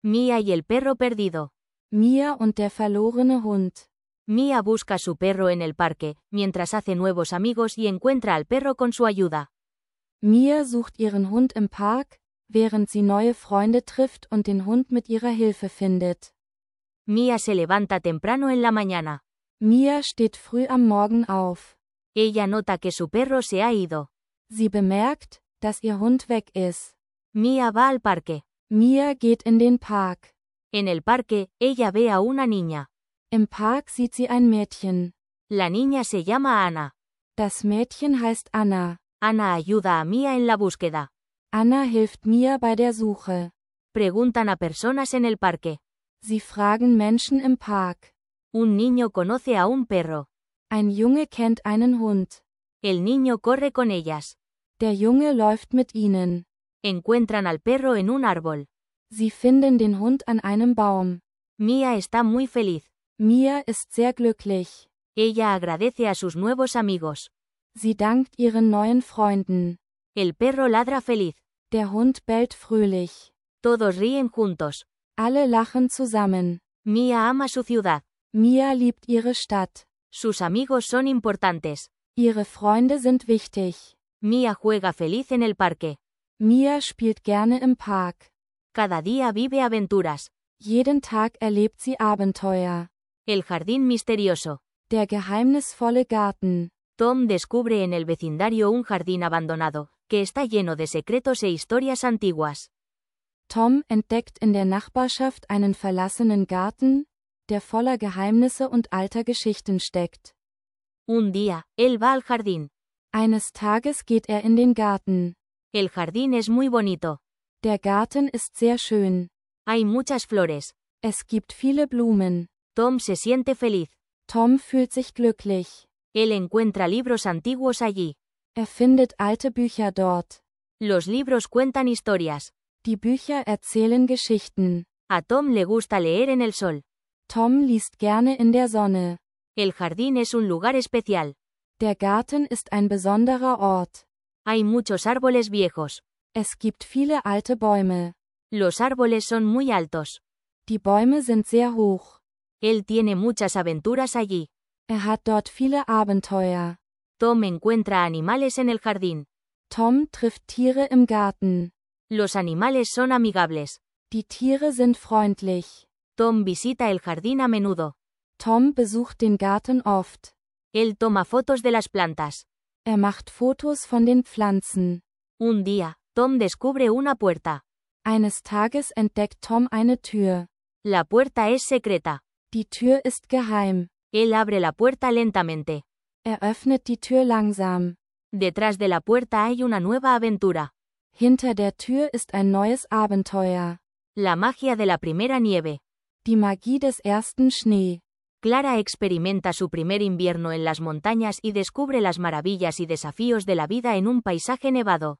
Mia y el perro perdido. Mia und der verlorene Hund. Mia busca a su perro en el parque, mientras hace nuevos amigos y encuentra al perro con su ayuda. Mia sucht ihren Hund im Park, während sie neue Freunde trifft und den Hund mit ihrer Hilfe findet. Mia se levanta temprano en la mañana. Mia steht früh am Morgen auf. Ella nota que su perro se ha ido. Sie bemerkt, dass ihr Hund weg ist. Mia va al parque. Mia geht in den Park. En el parque, ella ve a una niña. Im Park sieht sie ein Mädchen. La niña se llama Ana. Das Mädchen heißt Anna. Ana ayuda a Mia en la búsqueda. Anna hilft Mia bei der Suche. Preguntan a personas en el parque. Sie fragen Menschen im Park. Un niño conoce a un perro. Ein Junge kennt einen Hund. El niño corre con ellas. Der Junge läuft mit ihnen. Encuentran al perro en un árbol. Sie finden den Hund an einem Baum. Mia está muy feliz. Mia ist sehr glücklich. Ella agradece a sus nuevos amigos. Sie dankt ihren neuen Freunden. El perro ladra feliz. Der Hund bellt fröhlich. Todos ríen juntos. Alle lachen zusammen. Mia ama su ciudad. Mia liebt ihre Stadt. Sus amigos son importantes. Ihre Freunde sind wichtig. Mia juega feliz en el parque. Mia spielt gerne im Park. Cada día vive aventuras. Jeden Tag erlebt sie Abenteuer. El jardín misterioso. Der geheimnisvolle Garten. Tom descubre en el vecindario un jardín abandonado, que está lleno de secretos e historias antiguas. Tom entdeckt in der Nachbarschaft einen verlassenen Garten, der voller Geheimnisse und alter Geschichten steckt. Un día, él va al jardín. Eines Tages geht er in den Garten. El jardín es muy bonito. Der Garten ist sehr schön. Hay muchas flores. Es gibt viele Blumen. Tom se siente feliz. Tom fühlt sich glücklich. Él encuentra libros antiguos allí. Er findet alte Bücher dort. Los libros cuentan historias. Die Bücher erzählen Geschichten. A Tom le gusta leer en el sol. Tom liest gerne in der Sonne. El jardín es un lugar especial. Der Garten ist ein besonderer Ort. Hay muchos árboles viejos. Es gibt viele alte Bäume. Los árboles son muy altos. Die Bäume sind sehr hoch. Él tiene muchas aventuras allí. Er hat dort viele Abenteuer. Tom encuentra animales en el jardín. Tom trifft Tiere im Garten. Los animales son amigables. Die Tiere sind freundlich. Tom visita el jardín a menudo. Tom besucht den Garten oft. Él toma fotos de las plantas. Er macht Fotos von den Pflanzen. Un día, Tom descubre una puerta. Eines Tages entdeckt Tom eine Tür. La puerta es secreta. Die Tür ist geheim. Él abre la puerta lentamente. Er öffnet die Tür langsam. Detrás de la puerta hay una nueva aventura. Hinter der Tür ist ein neues Abenteuer. La magia de la primera nieve. Die Magie des ersten Schnee. Clara experimenta su primer invierno en las montañas y descubre las maravillas y desafíos de la vida en un paisaje nevado.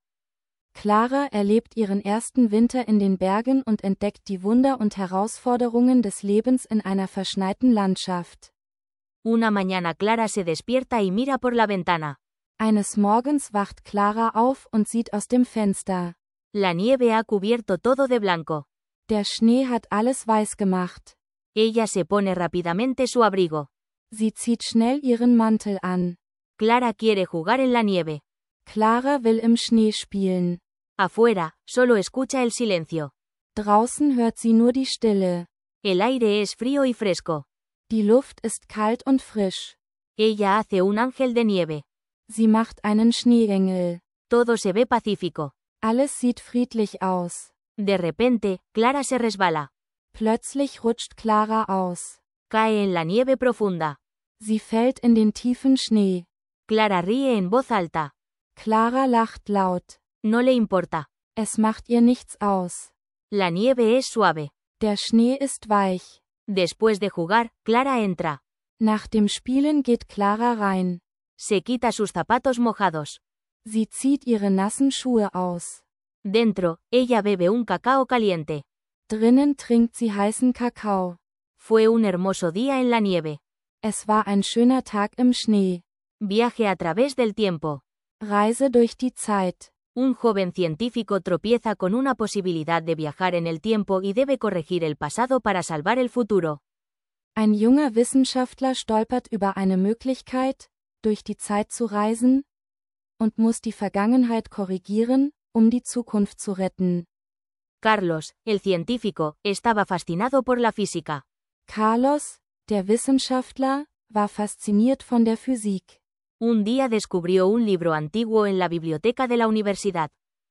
Clara erlebt ihren ersten Winter in den Bergen und entdeckt die Wunder und Herausforderungen des Lebens in einer verschneiten Landschaft. Una mañana Clara se despierta y mira por la ventana. Eines Morgens wacht Clara auf und sieht aus dem Fenster. La nieve ha cubierto todo de blanco. Der Schnee hat alles weiß gemacht. Ella se pone rápidamente su abrigo. Sie zieht schnell ihren Mantel an. Clara quiere jugar en la nieve. Clara will im Schnee spielen. Afuera, solo escucha el silencio. Draußen hört sie nur die Stille. El aire es frío y fresco. Die Luft ist kalt und frisch. Ella hace un ángel de nieve. Sie macht einen Schneeengel. Todo se ve pacífico. Alles sieht friedlich aus. De repente, Clara se resbala. Plötzlich rutscht Clara aus. Cae en la nieve profunda. Sie fällt in den tiefen Schnee. Clara ríe en voz alta. Clara lacht laut. No le importa. Es macht ihr nichts aus. La nieve es suave. Der Schnee ist weich. Después de jugar, Clara entra. Nach dem Spielen geht Clara rein. Se quita sus zapatos mojados. Sie zieht ihre nassen Schuhe aus. Dentro, ella bebe un cacao caliente. Drinnen trinkt sie heißen Kakao. Fue un hermoso día en la nieve. Es war ein schöner Tag im Schnee. Viaje a través del tiempo. Reise durch die Zeit. Un joven científico tropieza con una posibilidad de viajar en el tiempo y debe corregir el pasado para salvar el futuro. Ein junger Wissenschaftler stolpert über eine Möglichkeit, durch die Zeit zu reisen, und muss die Vergangenheit korrigieren, um die Zukunft zu retten. Carlos, el científico, estaba fascinado por la física. Carlos, der Wissenschaftler, war fasziniert von der Physik. Un día descubrió un libro antiguo en la biblioteca de la universidad.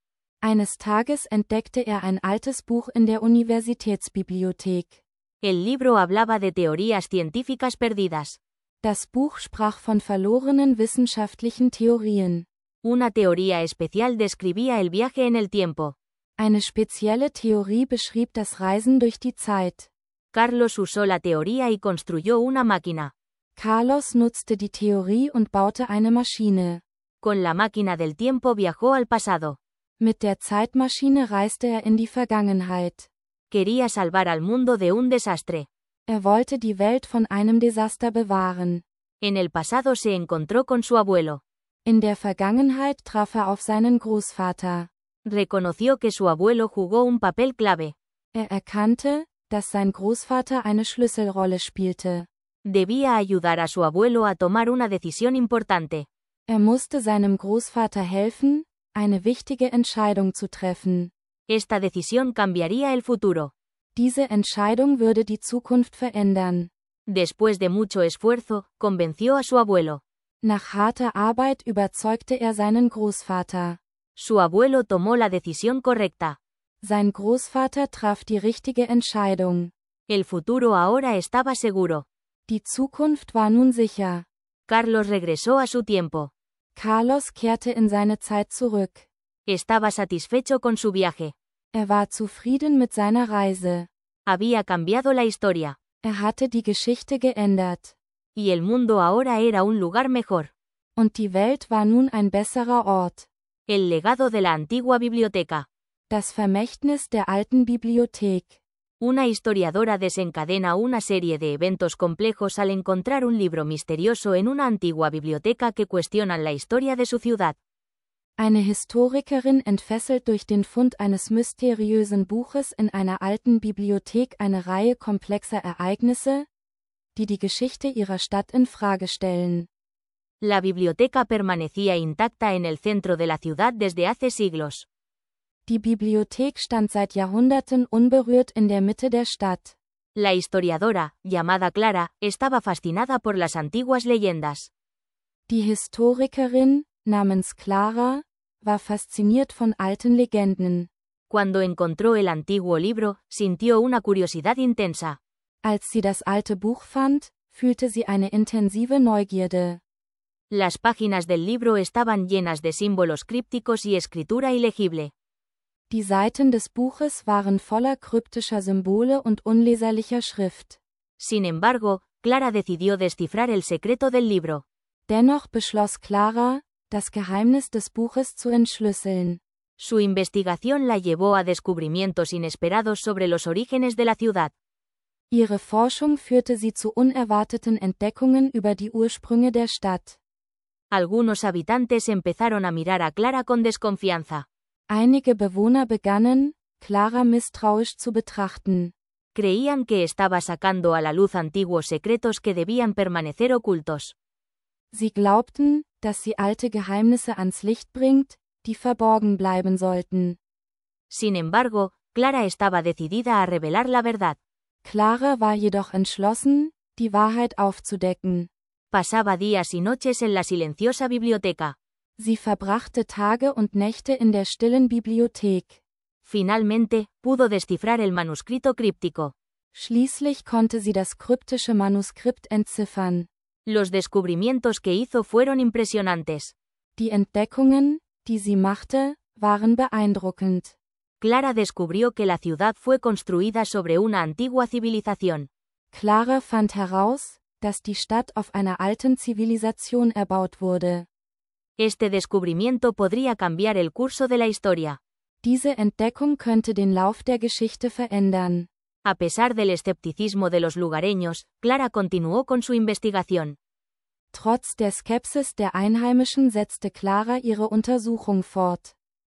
Eines Tages entdeckte er ein altes Buch in der Universitätsbibliothek. El libro hablaba de teorías científicas perdidas. Das Buch sprach von verlorenen wissenschaftlichen Theorien. Una teoría especial describía el viaje en el tiempo. Eine spezielle Theorie beschrieb das Reisen durch die Zeit. Carlos usó la teoría y construyó una máquina. Carlos nutzte die Theorie und baute eine Maschine. Con la máquina del tiempo viajó al pasado. Mit der Zeitmaschine reiste er in die Vergangenheit. Quería salvar al mundo de un desastre. Er wollte die Welt von einem Desaster bewahren. En el pasado se encontró con su abuelo. In der Vergangenheit traf er auf seinen Großvater. Reconoció que su abuelo jugó un papel clave. Er erkannte, dass sein Großvater eine Schlüsselrolle spielte. Debía ayudar a su abuelo a tomar una decisión importante. Er musste seinem Großvater helfen, eine wichtige Entscheidung zu treffen. Esta decisión cambiaría el futuro. Diese Entscheidung würde die Zukunft verändern. Después de mucho esfuerzo, convenció a su abuelo. Nach harter Arbeit überzeugte er seinen Großvater. Su abuelo tomó la decisión correcta. Sein Großvater traf die richtige Entscheidung. El futuro ahora estaba seguro. Die Zukunft war nun sicher. Carlos regresó a su tiempo. Carlos kehrte in seine Zeit zurück. Estaba satisfecho con su viaje. Er war zufrieden mit seiner Reise. Había cambiado la historia. Er hatte die Geschichte geändert. Y el mundo ahora era un lugar mejor. Und die Welt war nun ein besserer Ort. El legado de la antigua biblioteca. Das Vermächtnis der alten Bibliothek. Una historiadora desencadena una serie de eventos complejos al encontrar un libro misterioso en una antigua biblioteca que cuestionan la historia de su ciudad. Eine Historikerin entfesselt durch den Fund eines mysteriösen Buches in einer alten Bibliothek eine Reihe komplexer Ereignisse, die die Geschichte ihrer Stadt in Frage stellen. La biblioteca permanecía intacta en el centro de la ciudad desde hace siglos. Die Bibliothek stand seit Jahrhunderten unberührt in der Mitte der Stadt. La historiadora, llamada Clara, estaba fascinada por las antiguas leyendas. Die Historikerin, namens Clara, war fasziniert von alten Legenden. Cuando encontró el antiguo libro, sintió una curiosidad intensa. Als sie das alte Buch fand, fühlte sie eine intensive Neugierde. Las páginas del libro estaban llenas de símbolos crípticos y escritura ilegible. Die Seiten des Buches waren voller kryptischer Symbole und unleserlicher Schrift. Sin embargo, Clara decidió descifrar el secreto del libro. Dennoch beschloss Clara, das Geheimnis des Buches zu entschlüsseln. Su investigación la llevó a descubrimientos inesperados sobre los orígenes de la ciudad. Ihre Forschung führte sie zu unerwarteten Entdeckungen über die Ursprünge der Stadt. Algunos habitantes empezaron a mirar a Clara con desconfianza. Einige Bewohner begannen, Clara misstrauisch zu betrachten. Creían que estaba sacando a la luz antiguos secretos que debían permanecer ocultos. Sie glaubten, dass sie alte Geheimnisse ans Licht bringt, die verborgen bleiben sollten. Sin embargo, Clara estaba decidida a revelar la verdad. Clara war jedoch entschlossen, die Wahrheit aufzudecken. Pasaba días y noches en la silenciosa biblioteca. Sie verbrachte Tage und Nächte in der stillen Bibliothek. Finalmente, pudo descifrar el manuscrito críptico. Schließlich konnte sie das kryptische Manuskript entziffern. Los descubrimientos que hizo fueron impresionantes. Die Entdeckungen, die sie machte, waren beeindruckend. Clara descubrió que la ciudad fue construida sobre una antigua civilización. Clara fand heraus, dass die Stadt auf einer alten Zivilisation erbaut wurde. Este descubrimiento podría cambiar el curso de la historia. Diese Entdeckung könnte den Lauf der Geschichte verändern. A pesar del escepticismo de los lugareños, Clara continuó con su investigación. Trotz der Skepsis der Einheimischen setzte Clara ihre Untersuchung fort.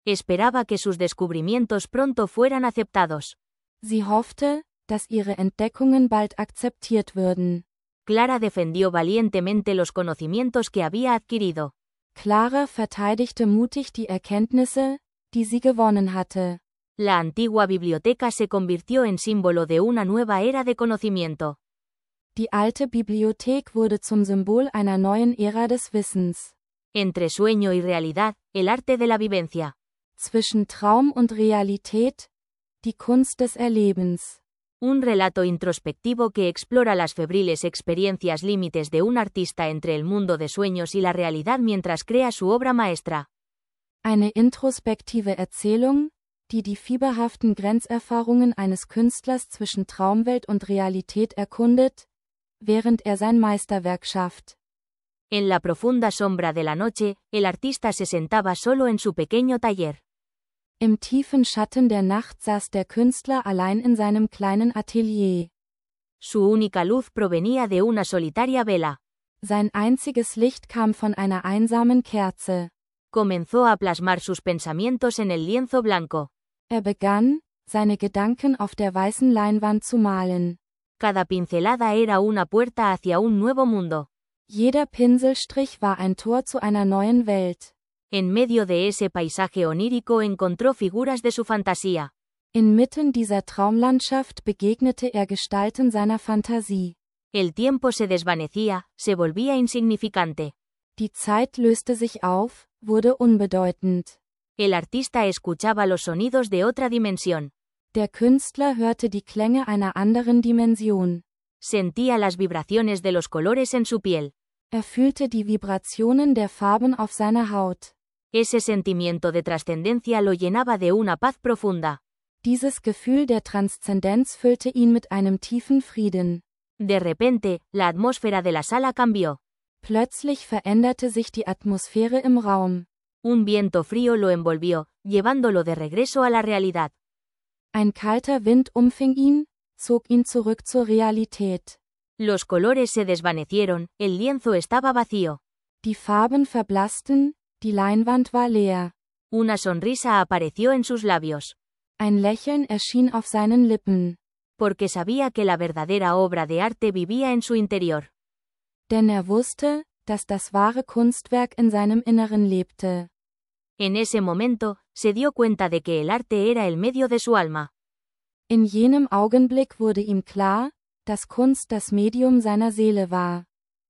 Esperaba que sus descubrimientos pronto fueran aceptados. Sie hoffte, dass ihre Entdeckungen bald akzeptiert würden. Clara defendió valientemente los conocimientos que había adquirido. Clara verteidigte mutig die Erkenntnisse, die sie gewonnen hatte. La antigua biblioteca se convirtió en símbolo de una nueva era de conocimiento. Die alte Bibliothek wurde zum Symbol einer neuen Ära des Wissens. Entre sueño y realidad, el arte de la vivencia. Zwischen Traum und Realität, die Kunst des Erlebens. Un relato introspectivo que explora las febriles experiencias límites de un artista entre el mundo de sueños y la realidad mientras crea su obra maestra. Eine introspektive Erzählung, die die fieberhaften Grenzerfahrungen eines Künstlers zwischen Traumwelt und Realität erkundet, während sein Meisterwerk schafft. En la profunda sombra de la noche, el artista se sentaba solo en su pequeño taller. Im tiefen Schatten der Nacht saß der Künstler allein in seinem kleinen Atelier. Su única luz provenía de una solitaria vela. Sein einziges Licht kam von einer einsamen Kerze. Comenzó a plasmar sus pensamientos en el lienzo blanco. Begann, seine Gedanken auf der weißen Leinwand zu malen. Cada pincelada era una puerta hacia un nuevo mundo. Jeder Pinselstrich war ein Tor zu einer neuen Welt. En medio de ese paisaje onírico encontró figuras de su fantasía. Inmitten dieser Traumlandschaft begegnete Gestalten seiner Fantasie. El tiempo se desvanecía, se volvía insignificante. Die Zeit löste sich auf, wurde unbedeutend. El artista escuchaba los sonidos de otra dimensión. Der Künstler hörte die Klänge einer anderen Dimension. Sentía las vibraciones de los colores en su piel. Fühlte die Vibrationen der Farben auf seiner Haut. Ese sentimiento de trascendencia lo llenaba de una paz profunda. Dieses Gefühl der Transzendenz füllte ihn mit einem tiefen Frieden. De repente, la atmósfera de la sala cambió. Plötzlich veränderte sich die Atmosphäre im Raum. Un viento frío lo envolvió, llevándolo de regreso a la realidad. Ein kalter Wind umfing ihn, zog ihn zurück zur Realität. Los colores se desvanecieron, el lienzo estaba vacío. Die Farben verblassten, die Leinwand war leer. Una sonrisa apareció en sus labios. Ein Lächeln erschien auf seinen Lippen. Porque sabía que la verdadera obra de arte vivía en su interior. Denn wusste, dass das wahre Kunstwerk in seinem Inneren lebte. En ese momento, se dio cuenta de que el arte era el medio de su alma. In jenem Augenblick wurde ihm klar, dass Kunst das Medium seiner Seele war.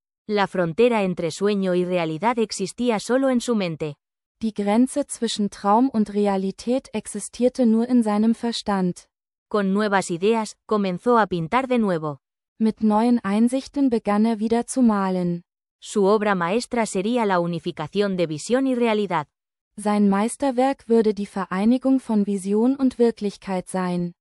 La frontera entre sueño y realidad existía solo en su mente. Die Grenze zwischen Traum und Realität existierte nur in seinem Verstand. Con nuevas ideas, comenzó a pintar de nuevo. Mit neuen Einsichten begann wieder zu malen. Su obra maestra sería la unificación de visión y realidad. Sein Meisterwerk würde die Vereinigung von Vision und Wirklichkeit sein.